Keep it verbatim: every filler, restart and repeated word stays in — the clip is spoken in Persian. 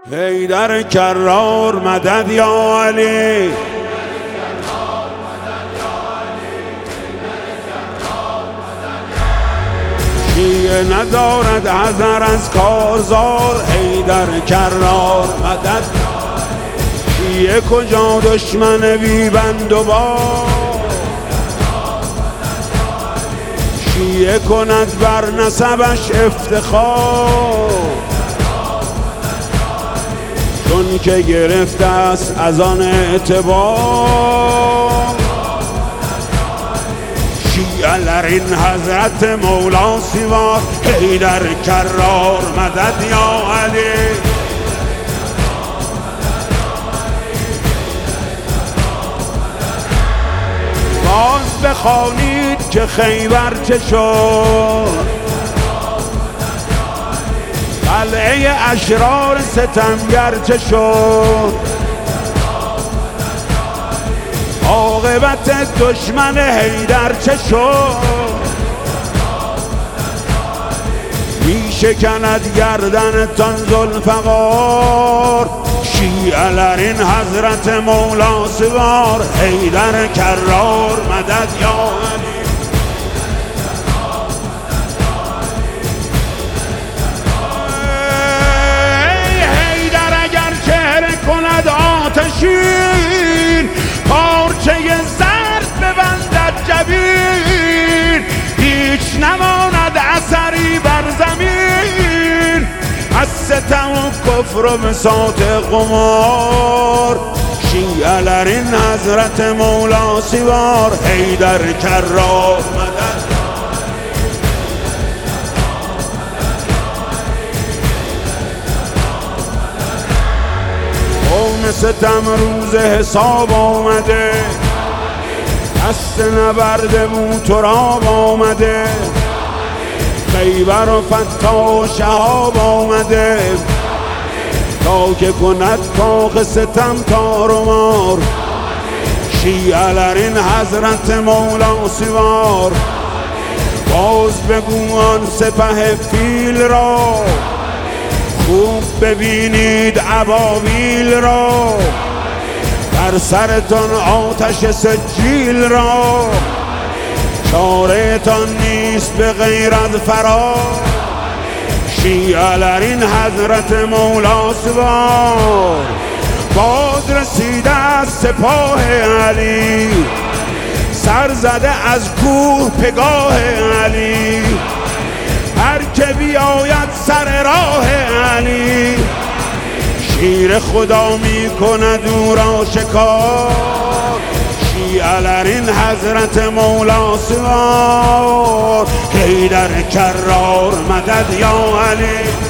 حیدر کرار مدد یا علی، شیعه ندارد حذر از کارزار. حیدر کرار مدد، شیعه کجا دشمن بی بند و بار. شیعه کند بر نسبش افتخار، چون که گرفته است از آن اعتبار. شیعه لرین حضرت مولا سوار، حیدر کرار مدد یا علی. باز بخوانید که خیبر چه شد، قلعه اشرار ستمگر چه شد. عاقبت دشمن حیدر چه شد، می شکند گردنتان ذوالفقار. شیعه لرین حضرت مولا سوار، حیدر کرار مدد یا علی. آتشین پارچه زرد ببندد جبین، هیچ نماند اثری بر زمین از ستم و کفر و بساط قمار. شیعه لرین حضرت مولا سوار، حیدر کرار مدد. قوم ستم روز حساب آمده، دست نبرده بو تراب آمده. خیبر و فتح و شهاب آمده، تا که کند کاخ ستم تار و مار. شیعه لرین حضرت مولا سوار، باز بگو آن سپه فیل را. خوب ببینید ابابیل را، در سرتان آتش سجیل را. چاره تان نیست به غیر از فرار. شیعه لرین حضرت مولا سوار، باد رسیده از سپاه علی. سر زده از کوه پگاه علی، هر که بیاید سر راه علی. شیر خدا می کند او را شکار. شیعه لرین حضرت مولا سوار، حیدر کرار مدد یا علی.